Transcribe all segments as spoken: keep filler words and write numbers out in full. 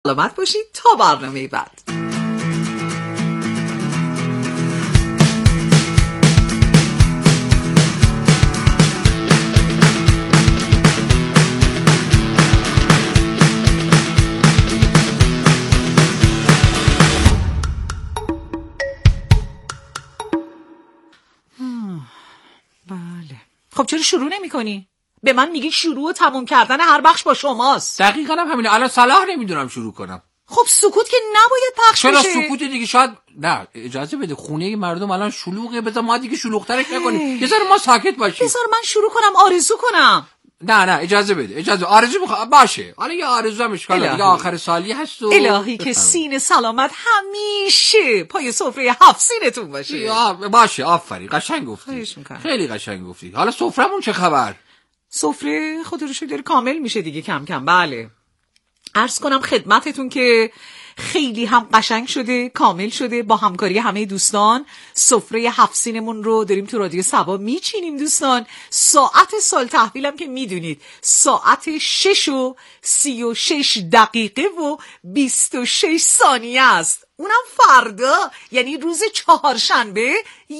سلامت باشید تا برنامه بعد. خب چرا شروع نمی کنی؟ به من میگی شروع و تموم کردن هر بخش با شماست. دقیقاً هم همینه. الان صلاح نمیدونم شروع کنم. خب سکوت که نباید پخش بشه. چرا سکوت دیگه؟ شاید نه اجازه بده، خونه مردم الان شلوغه، بذار ما دیگه شلوغ‌ترش نکنیم. یه ذره ما ساکت باشیم. بذار من شروع کنم آرزو کنم. نه نه اجازه بده، اجازه. آرزو میخوام باشه. حالا یه آرزو هم اشکال نداره، آخر سالی هست و الهی که سین سلامت همیشه پای سفره هفت سینتون باشه. یا باشه، آفرین، قشنگ گفتی. خیلی قشنگ گفتی. حالا سفرمون چه خبر؟ سفره خدا رو شکر داره کامل میشه دیگه کم کم. بله عرض کنم خدمتتون که خیلی هم قشنگ شده، کامل شده. با همکاری همه دوستان سفره هفت سینمون رو داریم تو رادیو صبا میچینیم دوستان. ساعت سال تحویلم که میدونید ساعت شش و سی و شش دقیقه و بیست و شش ثانیه است. اونم فردا، یعنی روز چهارشنبه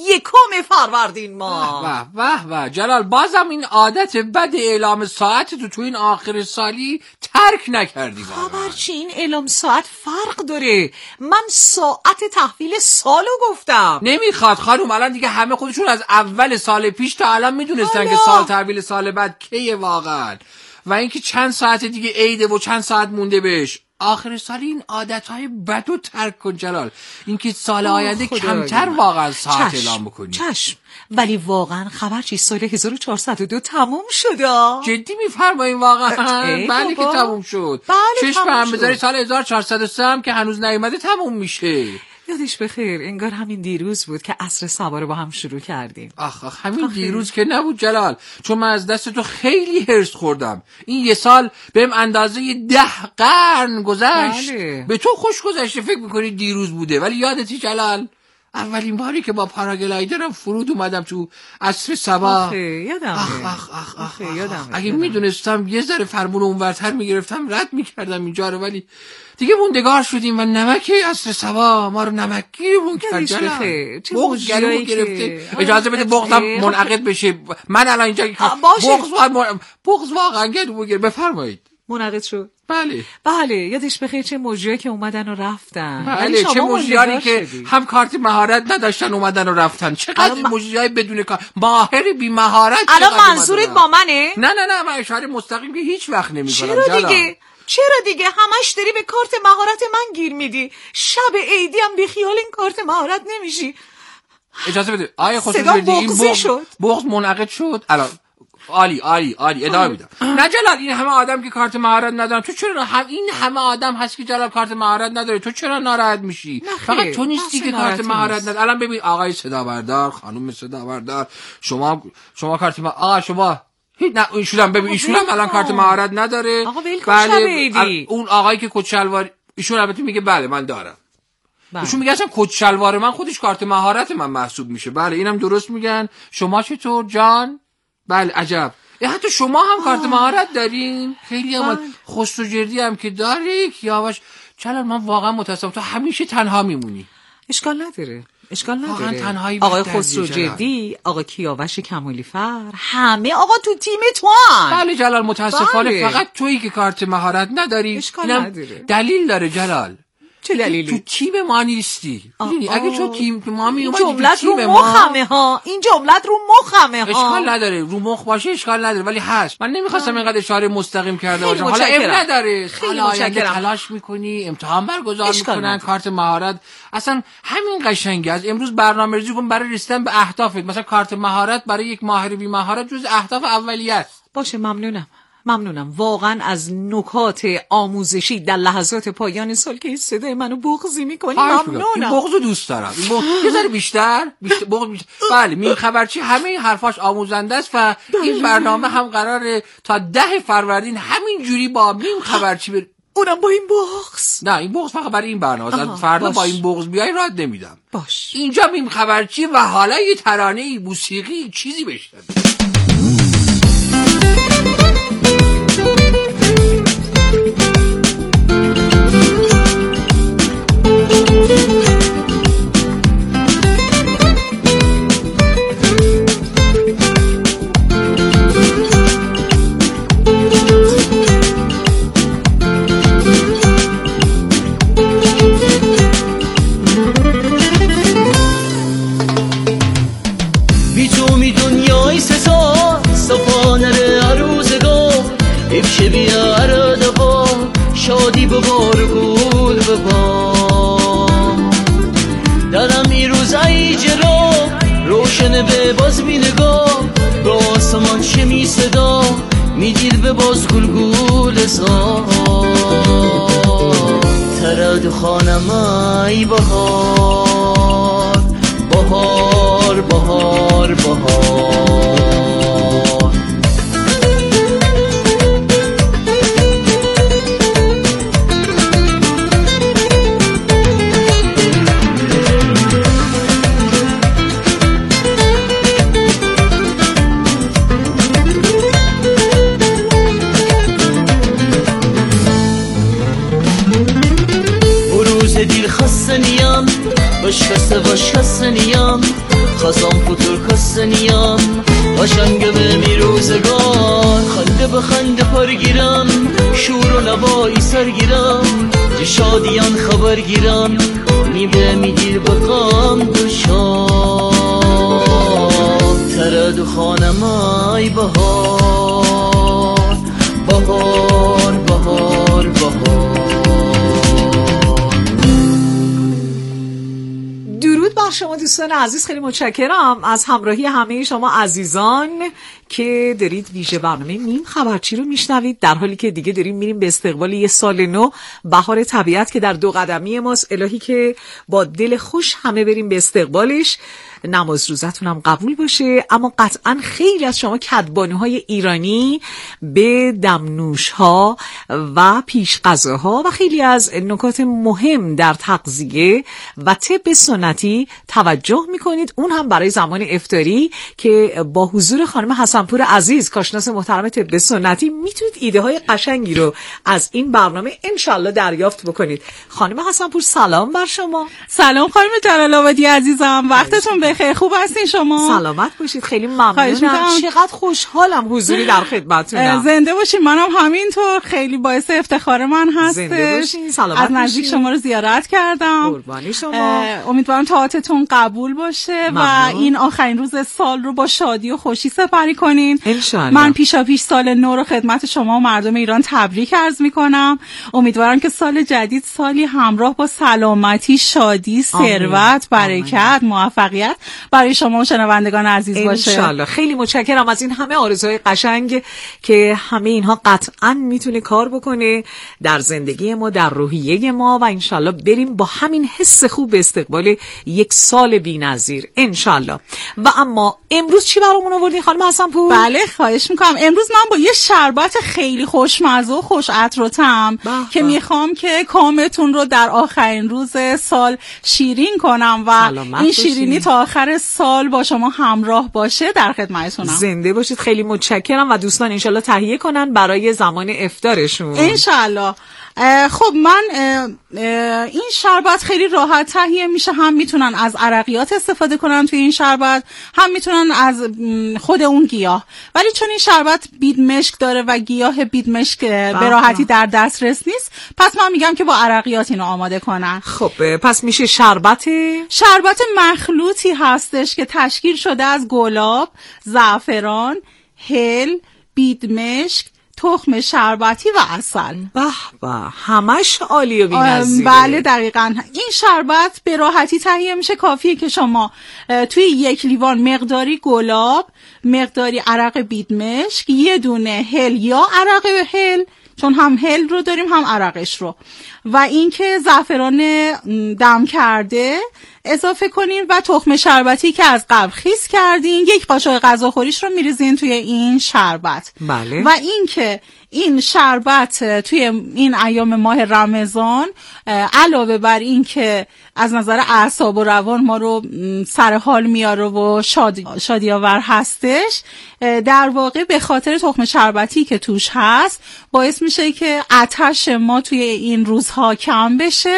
یکم فروردین ماه. واه واه واه جلال، بازم این عادت بد اعلام ساعت تو تو این آخر سالی ترک نکردی. خبر چی؟ این اعلام ساعت فرق داره. من ساعت تحویل سالو گفتم. نمیخواد خانوم، الان دیگه همه خودشون از اول سال پیش تا الان میدونستن که سال تحویل سال بعد کیه واقعا، و اینکه چند ساعت دیگه عیده و چند ساعت مونده بهش. آخر سال این عادتهای بدو ترک کن جلال. اینکه سال آینده کمتر واقعا ساعت اعلام بکنی. چشم. ولی واقعا خبر چی؟ سال هزار و چهارصد و دو تموم شد. جدی میفرمایین واقعا؟ بله که تموم شد. بله چشم هم بذاری سال هزار و چهارصد و سه هم که هنوز نیومده تموم میشه. یادش بخیر، انگار همین دیروز بود که عصر صبا رو با هم شروع کردیم. آخ آخ همین آخی. دیروز که نبود جلال، چون من از دست تو خیلی هرس خوردم. این یه سال بهم اندازه ده قرن گذشت. بله. به تو خوش گذشته فکر میکنی دیروز بوده، ولی یادتی جلال اولین باری که با پاراگلایدرم فرود اومدم تو عصر صبا. آخه یادمه. آخ آخ آخ آخ, آخ, یادمه. آخ. اگه میدونستم یه ذره فرمون اونورتر میگرفتم رد میکردم اینجا رو، ولی دیگه موندگار شدیم و نمک عصر صبا ما رو نمکگیرمون کرد جلال. بغض گلومو گرفته. اجازه بده بغضم منعقد بشه. من الان اینجا بغض من... بغض واقعا گلومو گرفت. بفرمایید. منعقد شد. بله بله یادش بخیر چه موجودی که اومدن و رفتن. بله چه موجودی که هم کارت مهارت نداشتن اومدن و رفتن. چقدر م... موجودی بدون کار ماهر بی مهارت. الان منظورت با منه؟ نه نه نه من اشاره مستقیم که هیچ وقت نمی‌کنم. چرا دیگه؟ چرا دیگه همش داری به کارت مهارت من گیر میدی؟ شب عیدی هم بی خیال این کارت مهارت نمیشی. اجازه بده. آیه خصوصی این بغض بغض منعقد شد. الان عالی عالی عالی ادامه میدم. نه جلال، این همه آدم که کارت مهارت ندارن، تو چرا هم این همه آدم هست که جلال کارت مهارت نداره، تو چرا ناراحت میشی؟ فقط تو نیستی که کارت مهارت نداره. الان ببین آقای صدا بردار، خانم صدا بردار، شما شما کارت مهارت آقا شما نه ایشون هم ببین ایشون هم الان کارت مهارت نداره. بله اون آقایی که کت شلوار ایشون البته میگه بله من دارم. بله. ایشون میگه اصلا کت شلوار من خودش کارت مهارت من محسوب میشه. بله اینم درست میگن. شما چطور جان؟ بله عجب. حتی شما هم کارت مهارت دارین؟ خیلی هم خسروجردی هم که داری کیاوش. چرا من واقعا متاسفم تو همیشه تنها میمونی. اشکال نداره. اشکال نداره. واقعا تنهایی آقای خسروجردی، آقا کیاوش کمالی فر، همه آقا تو تیم تو هم. بله جلال متاسفانه بله. فقط تویی که کارت مهارت نداری. اشکال نداره. دلیل داره جلال. چه دلیلی؟ تو تیم ما نیستی. اگه تو تیم ما می اومدی تو تیم ما مخمه ها. این جملت رو مخمه ها. اشکال نداره، رو مخ باشه اشکال نداره، ولی هست. من نمیخواستم اینقدر اشاره مستقیم کرده باشم. حالا اب نداره. خیلی متشکرم. تلاش میکنی، امتحان برگزار میکنن، کارت مهارت. اصلا همین قشنگه. از امروز برنامه‌ریزی کن برای رسیدن به اهدافت. مثلا کارت مهارت برای یک ماهر بی مهارت جز اهداف اولیه است. باشه ممنونم. ممنونم واقعا از نکات آموزشی در لحظات پایان سال که صدای منو بغضی میکنی. ممنونم. این بغضو دوست دارم. این بغض یه ذره بیشتر بیشتر بغض بیشتر. بله میم خبرچی همه این حرفاش آموزنده است و این برنامه هم قراره تا ده فروردین همین جوری با میم خبرچی بر... اونم با این بغض. نه این بغض فقط برای این برنامه. از فردا باش. با این بغض بیای راد نمیدم. باش. اینجا میم خبرچی و حالا یه ترانه موسیقی چیزی بشنوید. بهار گل ببار درم این روز ای جرا روشن به باز می نگاه به آسمان شمی صدا میگیر به باز گل گل سا ترد خانم ای بهار بهار بهار بهار دل خستنیم باش خسته باش خستنیم خواستم فتور خستنیم باشنگ به میروزگار خنده به خنده پر گیرم شور و نوایی سر گیرم ج شادیان خبر گیرم میبه میدیر بقام دوشا ترد خانم ای بهار بهار بهار بهار. درود بر شما دوستان عزیز، خیلی متشکرم از همراهی همه شما عزیزان که دارید ویژه برنامه نیم خبرچی رو میشنوید، در حالی که دیگه داریم میریم به استقبال یه سال نو، بهار طبیعت که در دو قدمی ماست. الهی که با دل خوش همه بریم به استقبالش. نماز روزتون هم قبول باشه. اما قطعا خیلی از شما کدبانوهای ایرانی به دمنوش ها و پیش غذاها و خیلی از نکات مهم در تغذیه و طب سنتی توجه میکنید، اون هم برای زمان افطاری که با حضور خانم حسنپور عزیز، کارشناس محترم طب سنتی، میتونید ایده های قشنگی رو از این برنامه انشالله دریافت بکنید. خانم حسنپور سلام بر شما. سلام خانم جلال آبادی عزیزم، وقتتون بخیر، خوب هستین شما؟ سلامت باشید، خیلی ممنونم، چقدر خوشحالم حضوری در خدمتتونم. زنده باشین، منم همینطور، خیلی باعث افتخار من هست. زنده باشین، سلامت از نزدیک باشین. شما رو زیارت کردم. قربانی شما. امیدوارم طاعتتون قبول باشه ممنون. و این آخرین روز سال رو با شادی و خوشی سپری کنین انشالله. من پیشا پیش سال نو رو خدمت شما و مردم ایران تبریک عرض میکنم. امیدوارم که سال جدید سالی همراه با سلامتی، شادی، ثروت، برکت، موفقیت برای شما و شنوندگان عزیز باشه انشالله. خیلی متشکرم از این همه آرزوهای قشنگ که همه اینها قطعا میتونه کار بکنه در زندگی ما، در روحیه ما، و انشالله بریم با همین حس خوب به استقبال یک سال بی‌نظیر انشالله. و اما امروز چی برامون آوردین خانم حسنپور؟ بله خواهش میکنم. امروز من با یه شربت خیلی خوشمزه و خوش عطر و طعم که میخوام که کامتون رو در آخرین روز سال شیرین کنم و این شیرینی تا آخر سال با شما همراه باشه در خدمتتونم. زنده باشید، خیلی متشکرم و دوستان انشالله تهیه کنن برای زمان افطارشون انشالله. خب من این شربت خیلی راحت تهیه میشه، هم میتونن از عرقیات استفاده کنن توی این شربت، هم میتونن از خود اون گیاه، ولی چون این شربت بید مشک داره و گیاه بید مشک به راحتی در دسترس نیست، پس من میگم که با عرقیات اینو آماده کنن. خب پس میشه شربت شربت مخلوطی هستش که تشکیل شده از گلاب، زعفران، هل، بید مشک، تخم شربتی و عسل. به به، همش عالی و بی‌نظیره. بله دقیقاً. این شربت به راحتی تهیه میشه. کافیه که شما توی یک لیوان مقداری گلاب، مقداری عرق بید مشک، یه دونه هل یا عرق هل، چون هم هل رو داریم هم عرقش رو، و اینکه زعفران دم کرده اضافه کنین و تخم شربتی که از قبل خیس کردین، یک قاشق غذاخوریش رو میریزین توی این شربت. بله. و اینکه این شربت توی این ایام ماه رمضان علاوه بر این که از نظر اعصاب و روان ما رو سر حال میاره و شادی شادی‌آور هستش، در واقع به خاطر تخم شربتی که توش هست باعث میشه که آتش ما توی این روزها کم بشه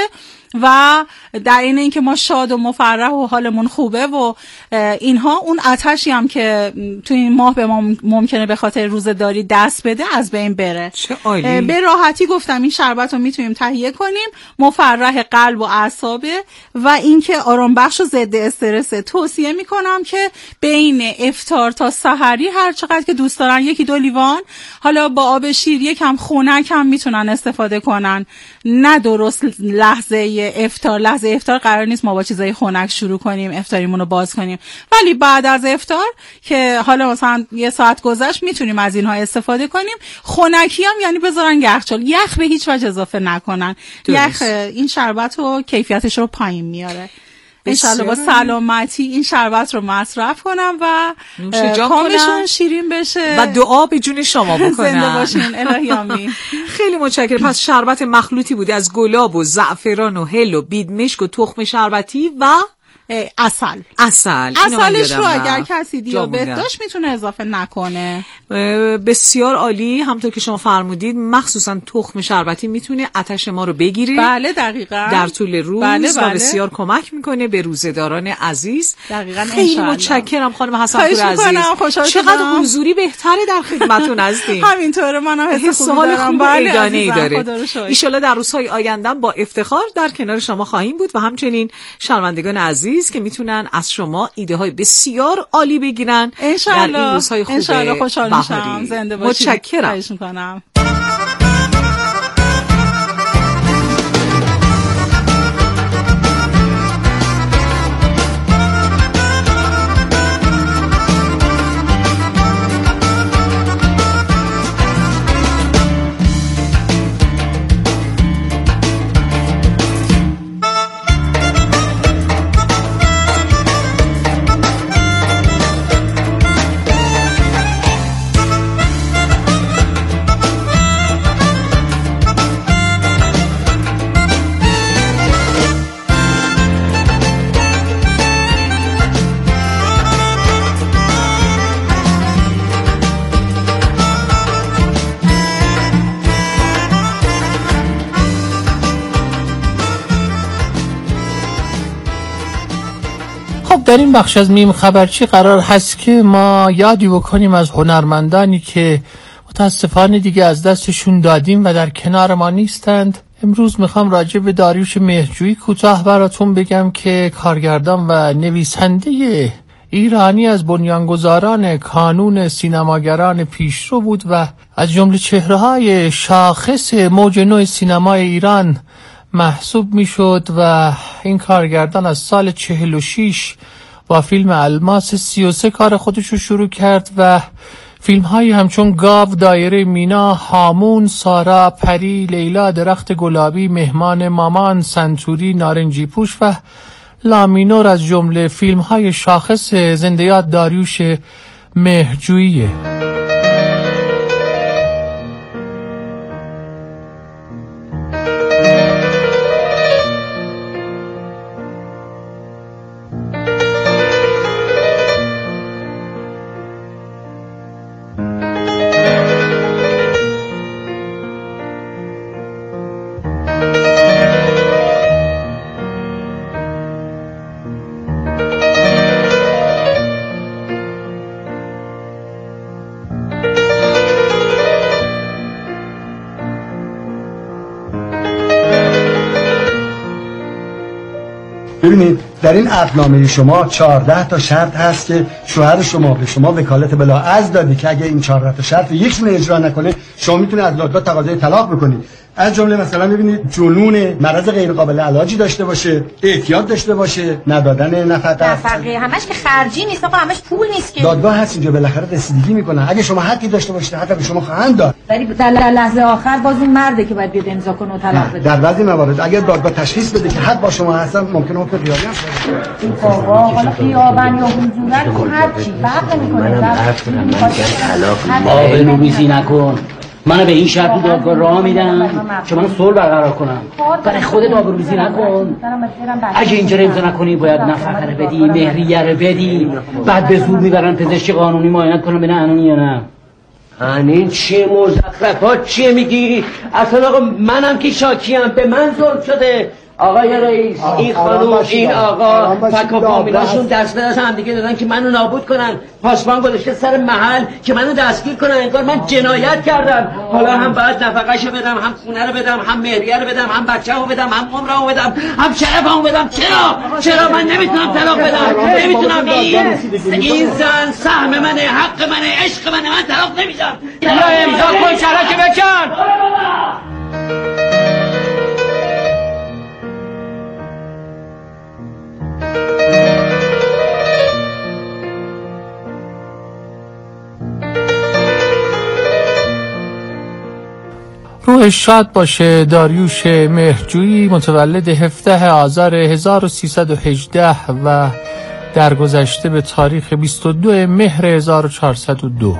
و در این اینکه ما شاد و مفرح و حالمون خوبه و اینها، اون آتشی هم که تو این ماه به ما ممکنه به خاطر روزه‌داری دست بده از بین بره. چه عالی. به راحتی گفتم این شربت رو میتونیم تهیه کنیم، مفرح قلب و اعصابه و اینکه آرام بخش و ضد استرس. توصیه میکنم که بین افطار تا سحری هر چقدر که دوست دارن یکی دو لیوان، حالا با آب شیر یکم خنک هم میتونن استفاده کنن. نه درست لحظه افطار، لحظه افطار قرار نیست ما با چیزای خنک شروع کنیم افطاریمون رو باز کنیم، ولی بعد از افطار که حالا مثلا یه ساعت گذشت میتونیم از اینها استفاده کنیم. خنکی هم یعنی بذارن یخچال، یخ به هیچ وجه اضافه نکنن. یخ این شربت رو کیفیتش رو پایین میاره. انشالله با سلامتی این شربت رو مصرف کنم و کامشون شیرین بشه و دعا به جون شما بکنم. زنده باشین. الهی آمین. خیلی متشکرم. پس شربت مخلوطی بوده از گلاب و زعفران و هل و بیدمشک و تخم شربتی و عسل. عسل عسلش رو اگر کسی دیابت داشت میتونه اضافه نکنه. بسیار عالی. همونطور که شما فرمودید مخصوصا تخم شربتی میتونه آتش ما رو بگیره. بله دقیقاً. در طول روز. بله بله. و بسیار کمک میکنه به روزه‌داران عزیز. دقیقاً. خیلی متشکرم خانم حسن‌پور عزیز. چقدر حضوری بهتره در خدمتتون هستیم. همینطوره، منم حس خوبی دارم. بله ادانه‌ای داره. ان شاءالله در روزهای آینده با افتخار در کنار شما خواهیم بود و همچنین شنوندگان عزیز که میتونن از شما ایده های بسیار عالی بگیرن در این روزهای خوب انشالله. خوشحال میشم. زنده باشید. متشکرم. خواهش میکنم. در این بخش از میم خبرچی قرار هست که ما یادی بکنیم از هنرمندانی که متاسفانه دیگه از دستشون دادیم و در کنار ما نیستند. امروز میخوام راجع به داریوش مهرجویی کوتاه براتون بگم که کارگردان و نویسنده ایرانی از بنیانگذاران کانون سینماگران پیشرو بود و از جمله چهره‌های شاخص موج نو سینمای ایران محسوب میشد و این کارگردان از سال چهل و شش با فیلم الماس سی و سه کار خودشو شروع کرد و فیلم هایی همچون گاو، دایره مینا، هامون، سارا، پری، لیلا، درخت گلابی، مهمان مامان، سنتوری، نارنجی پوش و لامینور از جمله فیلم های شاخص زنده یاد داریوش مهرجوییه. ببینید در این عقدنامه شما چهارده تا شرط هست که شوهر شما به شما وکالت بلاعرض داده که اگه این چهارده تا شرط یکشون اجرا نکنه شما میتونید از دادگاه تقاضای طلاق بکنید. از جمله مثلا ببینید جنون، مرض غیر قابل علاجی داشته باشه، اعتیاد داشته باشه، ندادن نفقه. نفقه همش که خرجی نیست آقا، همش پول نیست که. دادگاه هست اینجا بالاخره رسیدگی میکنه. اگه شما حقی داشته باشید حق به شما خواهند داد. ولی در لحظه آخر باز اون مرده که باید بیاد امضا کنه و طلاق بده. در بعضی موارد اگر دادگاه تشخیص بده که حق با شما هستن ممکنه حکم خیابی هم شه. بابا حالا خیابان یا حضورت هر چی فرق نمیکنه. منم عرض کنم من طلاق آبروریزی نکن. من به این شرط دادگاه راه میدم که من صلح برقرار کنم. برای خودت آبروریزی نکن. اگه اینجا امضا نکنی باید نفقه رو بدی، مهریه رو بدی، بعد به زور میبرن پزشک قانونی معاینت کنم ببینن انونی یا نه. این چیه مزخرفات چیه میگی؟ اصلا آقا منم که شاکیم، به من ظلم شده. آقای رئیس این خانم این آقا فک و فامیلاشون دست به دست هم دیگه دادن که منو نابود کنن. پاسبان گذاشته سر محل که منو دستگیر کنن، انگار من جنایت کردم. حالا هم باید نفقه‌شو بدم، هم خونه رو بدم، هم مهریه رو بدم، هم بچه‌مو بدم، هم عمرمو بدم، هم شرفمو بدم. چرا چرا من نمیتونم طلاق بدم؟ نمیتونم. این این زن سهم منه، حق منه، عشق منه. من طلاق نمیدم. یا امضا کن شرک بکن. روح شاد باشه داریوش مهرجویی، متولد هفدهم آذر هزار و سیصد و هجده و درگذشته به تاریخ بیست و دوم مهر هزار و چهارصد و دو.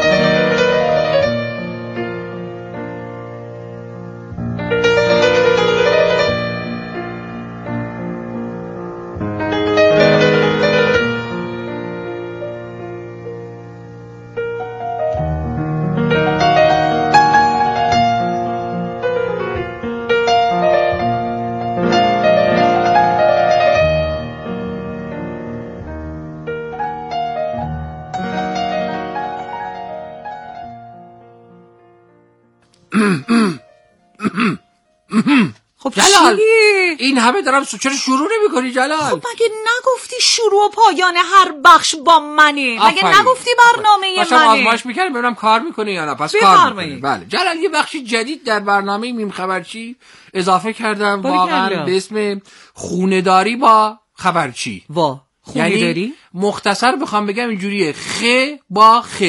خب جلال چیه؟ این همه دارم سو چرا شروع نمی کنی جلال؟ خب مگه نگفتی شروع و پایان هر بخش با منه؟ مگه آفرین. نگفتی برنامه باشم منه؟ آزمایش میکردم ببینم کار میکنه یا نه. پس کار میکنه. بله جلال یه بخشی جدید در برنامه میم خبرچی اضافه کردم، واقعا به اسم خونه‌داری با خبرچی. وا خونه‌داری؟ یعنی مختصر بخوام بگم اینجوریه، خ با خ.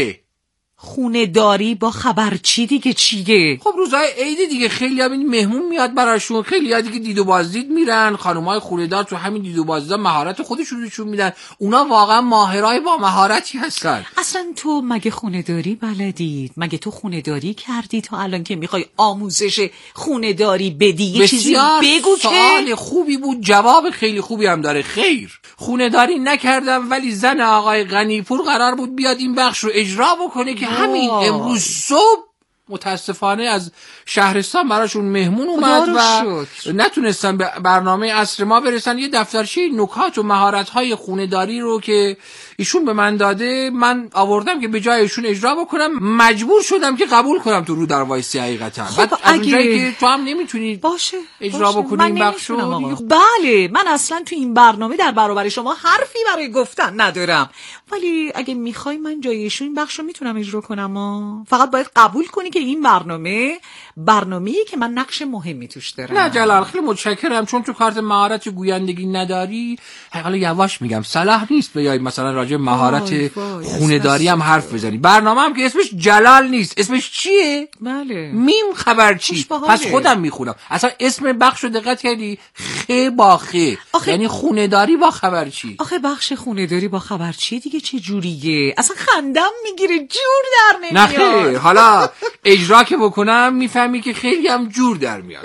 خونه داری با خبرچی دیگه چیه؟ خب روزهای عید دیگه خیلی هم این مهمون میاد براشون، خیلی ها دیگه دید و بازدید میرن، خانم‌های خونه‌دار تو همین دید و بازدید مهارت خودشون نشون میدن. اونا واقعا ماهرای با مهارتی هستن. اصلا تو مگه خونه داری بلدید؟ مگه تو خونه داری کردی تا الان که میخوای آموزش خونه داری بدی؟ یه چیزی بگو که سوال خوبی بود، جواب خیلی خوبی هم داره. خیر، خونه داری نکردم ولی زن آقای غنیپور قرار بود بیاد این بخش رو اجرا بکنه که همین امروز صبح متاسفانه از شهرستان براشون مهمون اومد و نتونستن به برنامه عصر ما برسن. یه دفترچه نکات و مهارت‌های خونه‌داری رو که ایشون به من داده من آوردم که به جای ایشون اجرا بکنم. مجبور شدم که قبول کنم تو رو در وایسی حقیقتا. خب بعد از اونجایی که تو هم نمیتونی باشه اجرا باشه. بکنی این بخشو. بله من اصلا تو این برنامه در برابر شما حرفی برای گفتن ندارم، ولی اگه میخوای من جای ایشون این بخشو میتونم اجرا کنم. ها. فقط باید قبول کنی که این برنامه برنامه‌ای که من نقش مهمی توش دارم. نه جلال خیلی متشکرم، چون تو کارت مهارت گویندگی نداری. حالا یواش میگم صلاح نیست بیای مثلا راجع به مهارت خونه‌داری هم حرف بزنی. برنامه هم که اسمش جلال نیست، اسمش چیه؟ بله میم خبرچی. پس خودم میخونم. اصلا اسم بخشو دقت کردی؟ خ با خ، یعنی خونه‌داری با خبرچی. آخه بخش خونه‌داری با خبرچی دیگه چه جوریه؟ اصلا خندم میگیره، جور در نمیاد. نه خیر، حالا اجرا که بکنم میفهمی که خیلی هم جور در میاد.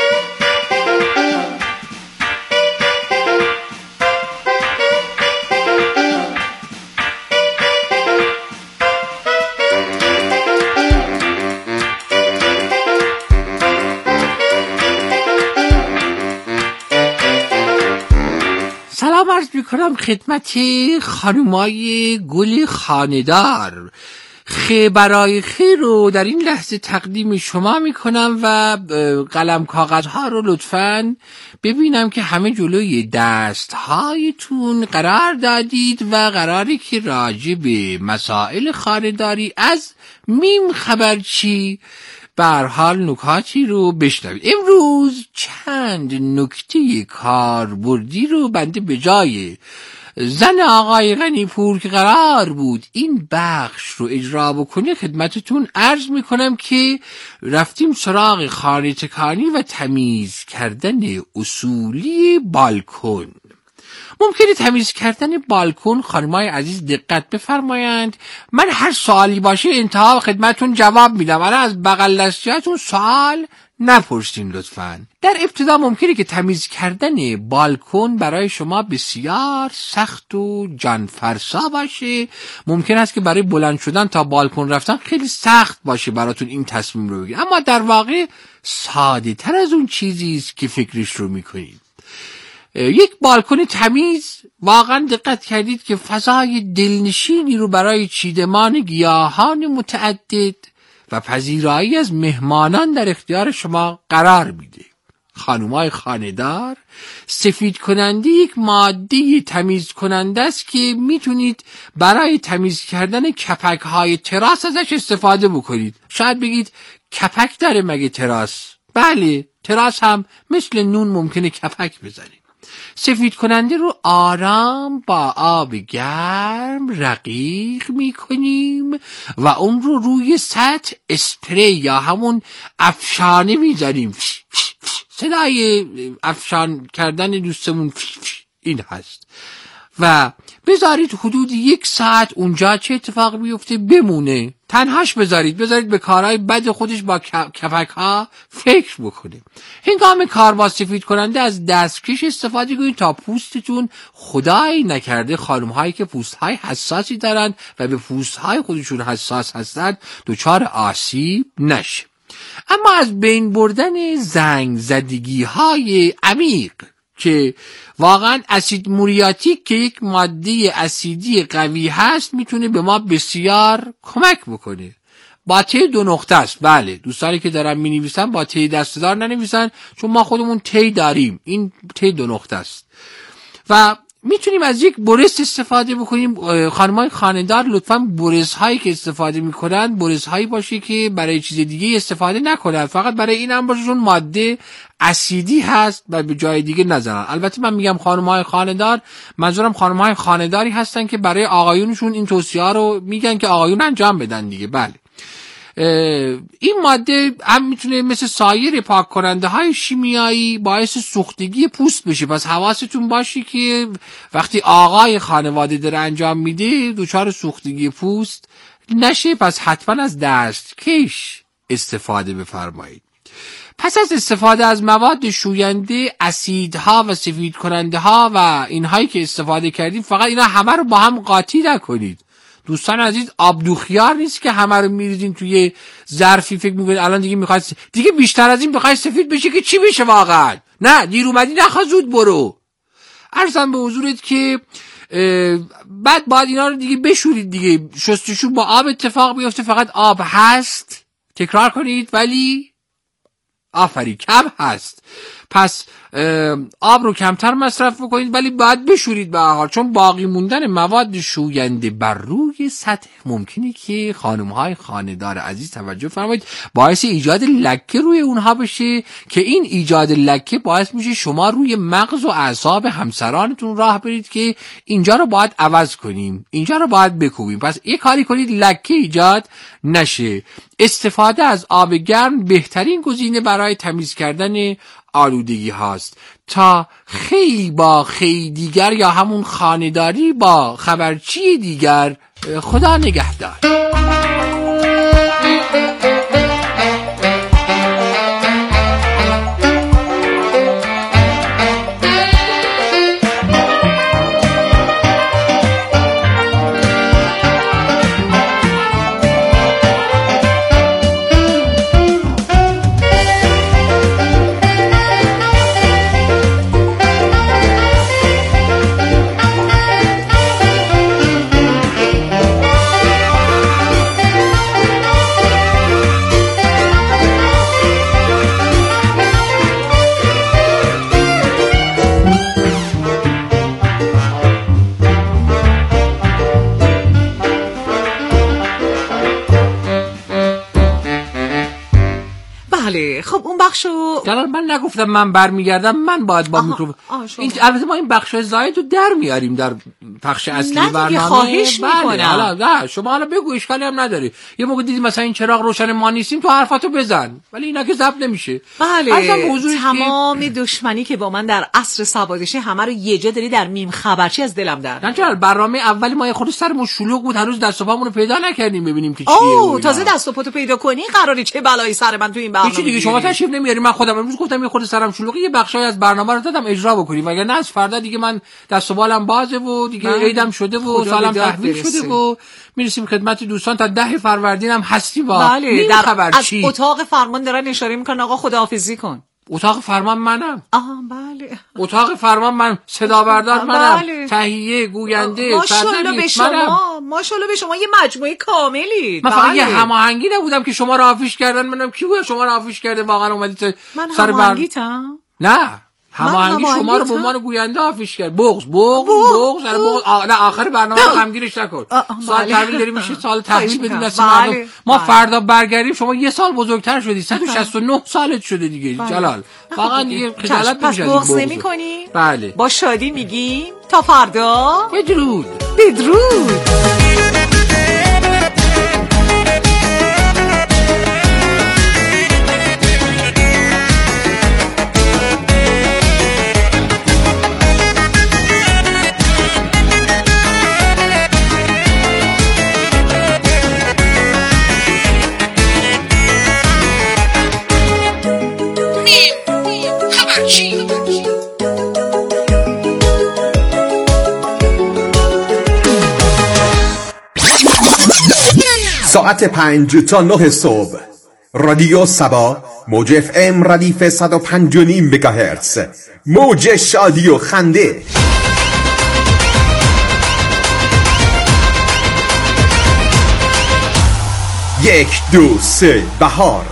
سلام عرض میکنم خدمت خانمای گل خانه‌دار. خ برای خیر رو در این لحظه تقدیم شما میکنم و قلم کاغذها رو لطفاً ببینم که همه جلوی دستهایتون قرار دادید و قراره که راجع به مسائل خانه‌داری از میم خبرچی به هر حال نکاتی رو بشنوید. امروز چند نکته کاربردی رو بنده به جای زن آقای غنیپور که قرار بود این بخش رو اجرا بکنه خدمتتون عرض میکنم که رفتیم سراغ خانه تکانی و تمیز کردن اصولی بالکن. ممکنه تمیز کردن بالکن خانمای عزیز دقت بفرمایند. من هر سوالی باشه انتها خدمتتون جواب میدم. الان از بغل دستیاتون سوال نپرسین لطفاً. در ابتدا ممکنه که تمیز کردن بالکن برای شما بسیار سخت و جانفرسا باشه. ممکن است که برای بلند شدن تا بالکن رفتن خیلی سخت باشه براتون این تصمیم رو بگیرید، اما در واقع ساده تر از اون چیزی است که فکرش رو میکنید. یک بالکن تمیز، واقعا دقت کردید که فضای دلنشینی رو برای چیدمان گیاهان متعدد و پذیرایی از مهمانان در اختیار شما قرار میده. خانومای خانه‌دار، سفید کننده یک ماده تمیز کننده است که میتونید برای تمیز کردن کپک های تراس ازش استفاده بکنید. شاید بگید کپک داره مگه تراس؟ بله، تراس هم مثل نون ممکنه کپک بزنه. سفید کننده رو آرام با آب گرم رقیق میکنیم و اون رو روی سطح اسپری یا همون افشانه میزنیم. صدای افشان کردن دوستمون این هست و بذارید حدود یک ساعت اونجا چه اتفاق بیفته بمونه. تنهاش بذارید بذارید به کارهای بد خودش با کپک ها فکر بکنه. هنگام کار با سفید کننده از دستکش استفاده کنید تا پوستتون خدای نکرده خانم هایی که پوست های حساسی دارن و به پوست های خودشون حساس هستند دچار آسیب نشه. اما از بین بردن زنگ زدگی های عمیق که واقعا اسید موریاتیک که یک ماده اسیدی قوی هست میتونه به ما بسیار کمک بکنه. با ته دو نقطه است. بله، دوستانی که دارن می نویسن با ته دسته‌دار ننویسن چون ما خودمون ته داریم. این ته دو نقطه است و میتونیم از یک برس استفاده بکنیم. خانمای خانه‌دار لطفاً برس هایی که استفاده میکنن برس هایی باشه که برای چیز دیگه استفاده نکنن، فقط برای این هم باشه چون ماده اسیدی هست و به جای دیگه نزنن. البته من میگم خانم‌های خانه‌دار، منظورم خانم‌های خانه‌داری هستن که برای آقایونشون این توصیه‌ها رو میگن که آقایون انجام بدن دیگه. بله، این ماده هم میتونه مثل سایر پاک کننده های شیمیایی باعث سوختگی پوست بشه. پس حواستون باشه که وقتی آقای خانواده داره انجام میده دچار سوختگی پوست نشه. پس حتما از دستکش استفاده بفرمایید. پس از استفاده از مواد شوینده، اسیدها و سفید کننده ها و اینهایی که استفاده کردیم، فقط اینا همه رو با هم قاطی نکنید. دوستان عزیز، آبدوخیار نیست که همه رو میریزین توی ظرفی فکر میکنید الان دیگه میخواید دیگه بیشتر از این بخواید سفید بشه که چی بشه واقعا. نه، دیر اومدی نخوا زود برو. عرضم به حضورت که بعد باید اینا رو دیگه بشورید دیگه. شستشو با آب اتفاق بیفته، فقط آب هست، تکرار کنید ولی آفری کم هست. پس آب رو کمتر مصرف بکنید ولی باید بشورید به هر حال، چون باقی موندن مواد شوینده بر روی سطح ممکنه که خانم‌های خانه‌دار عزیز توجه فرمایید باعث ایجاد لکه روی اونها بشه که این ایجاد لکه باعث میشه شما روی مغز و اعصاب همسرانتون راه برید که اینجا رو باید عوض کنیم، اینجا رو باید بکوبیم. پس یک کاری کنید لکه ایجاد نشه. استفاده از آب گرم بهترین گزینه برای تمیز کردن آلودگی هاست تا خیلی با خیلی دیگر یا همون خانه‌داری با خبرچی دیگر. خدا نگهدار. خب اون بخشو جلال من نگفتم من برمیگردم، من باید با میکروفون این البته ما این بخشای زاید رو در میاریم در بخش اصلی برنامه. نه خواهش میکنم. حالا نه شما حالا بگو، اشکالی هم نداره. یه موقع دیدی مثلا این چراغ روشن ما نیستیم تو حرفاتو بزن، ولی اینا که ضبط نمیشه. بله، تمام که... دشمنی که با من در عصر سوادشی همه رو یه جا داری در میم خبرچی از دلم در. نه جلال، برنامه اولی ما یه خورده سرمون شلوغ بود، هنوز دست و پامون رو پیدا نکردیم ببینیم که چیه. اوه تازه دست و پاتو پیدا کنی قراره چه بلایی سر من تو این برنامه. هیچ دیگه شما تشریف نمیاری. من خودم امروز گفتم یه خورده سرم شلوغه، یه بخشای از برنامه رو دادم اجرا بکنیم، وگرنه از فردا دیگه من دست و بالم بازه و دیگه عیدم شده و سالم تحویل شده و میرسیم خدمت دوستان. تا ده فروردین هم هستی با بله در خبرچی. از اتاق فرمان دارن اشاره میکنن آقا خداحافظی کن. اتاق فرمان منم. آها بله. اتاق فرمان من، صدا بردار منم، بله. تهیه، گوینده، ماشاءالله به شما، ماشاءالله به شما یه مجموعه کاملی. من فقط یه هماهنگی نبودم که شما رو آفیش کردن، منم کی بود شما رو آفیش کرده واقعا اومدید من سر هماهنگیتم؟ نه هماهنگی شما رو به عنوان گوینده آفیش کرد. بغض بغض بغض سر بغض. نه آخر برنامه رو غمگینش نکن. سال تحویل داری میشه، سال تحویل بدیم دست مردم. ما فردا برگردیم شما یه سال بزرگتر شدی، صد و شصت و نه سالت شده دیگه جلال. واقعا دیگه خجالت نمیشه از این بغض نمی‌کنی؟ بله با شادی میگیم تا فردا. بدرود بدرود. ساعت پنج تا نه صبح رادیو سبا موج اف ام ردیف صد و پنج و نیم مگاهرتز، موج شادی و خنده. یک دو سه بهار.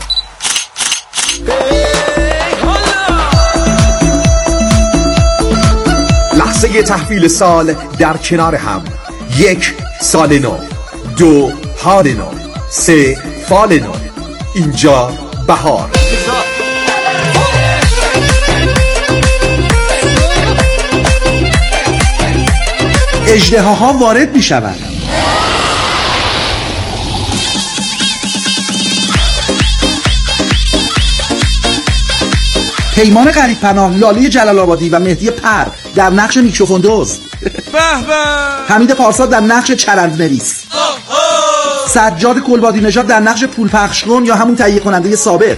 لحظه تحویل سال در کنار هم. یک سال نو، دو حال نو، سه فال نو. اینجا بهار. اژدهاها وارد می شوند. پیمان غریب پناه، لاله جلال آبادی و مهدی پر در نقش میکروفون دوز. حمید پارسا در نقش چرند نویس. سجاد کلبادی نژاد در نقش پول پخش کن یا همون تهیه کننده سابق.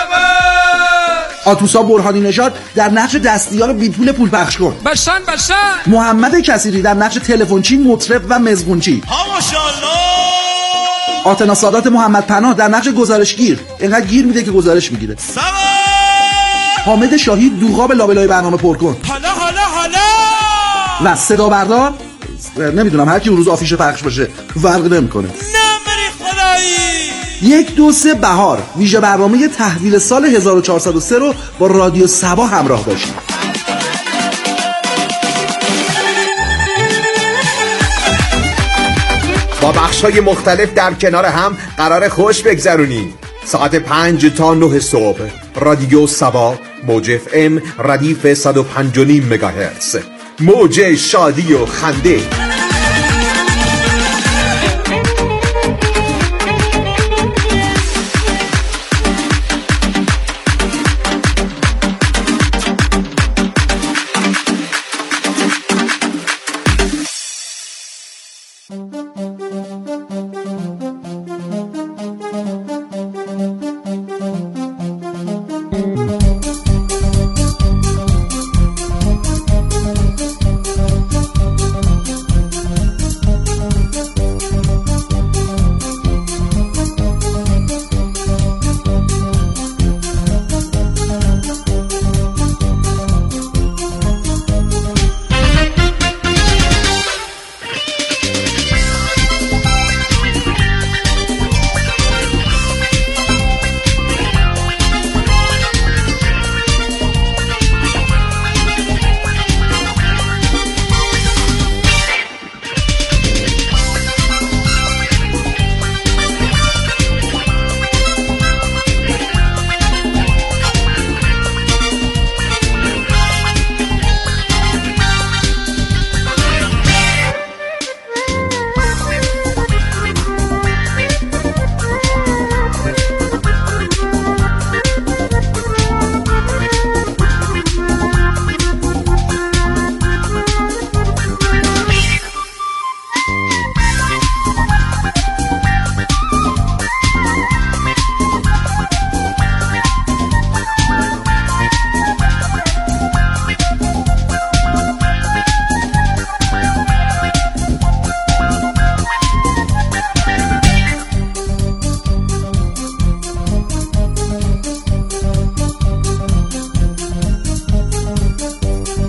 آتوسا برهانی نژاد در نقش دستیار بی پول پول پخش کن. بشن بشن. محمد کثیری در نقش تلفنچی، مطرب و مزگونچی. ها ماشاءالله. آتنا سادات محمد پناه در نقش گزارشگیر، اینقدر گیر میده که گزارش میگیره. حامد شاهی دوغاب لابلای برنامه پر کن. حالا حالا حالا. و صدا بردار نمیدونم هر کی اون روز آفیش پخش باشه فرق نمیکنه. نمری خدایی. یک دو سه بهار ویژه برنامه تحویل سال هزار و چهارصد و سه رو با رادیو سبا همراه باشید. با بخش‌های مختلف در کنار هم قرار خوش بگذرونیم. ساعت پنج تا نه صبح رادیو سبا موج اف ام ردیف صد و پنج و نیم مگاهرتز، موج شادی و خنده.